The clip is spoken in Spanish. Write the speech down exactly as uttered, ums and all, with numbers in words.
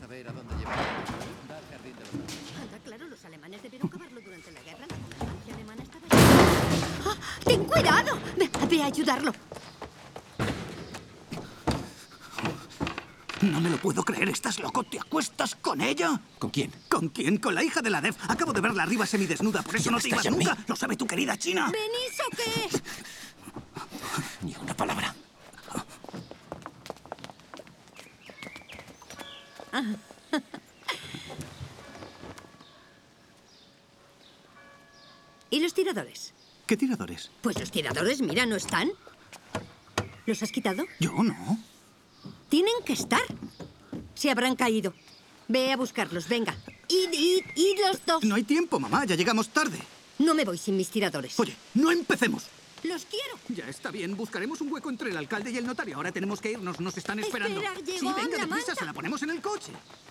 saber a dónde llevar. Da al jardín de los niños. Anda, claro, los alemanes debieron cavarlo durante la guerra. La comandancia alemana estaba... ¡Ah! ¡Ten cuidado! Ve, ve a ayudarlo. No me lo puedo creer. ¿Estás loco? ¿Te acuestas con ella? ¿Con quién? ¿Con quién? Con la hija de la D E F. Acabo de verla arriba semidesnuda, por eso ¿Ya no te estás ibas en mí? nunca. ¿Lo sabe tu querida China? ¿Venís o qué? Ni una palabra. ¿Y los tiradores? ¿Qué tiradores? Pues los tiradores, mira, ¿no están? ¿Los has quitado? Yo no. Tienen que estar. Se habrán caído. Ve a buscarlos, venga. Id, id, id los dos. No hay tiempo, mamá. Ya llegamos tarde. No me voy sin mis tiradores. Oye, no empecemos. ¡Los quiero! Ya está bien. Buscaremos un hueco entre el alcalde y el notario. Ahora tenemos que irnos. Nos están esperando. Espera, llegó Sí, venga, la deprisa. manta. Se la ponemos en el coche.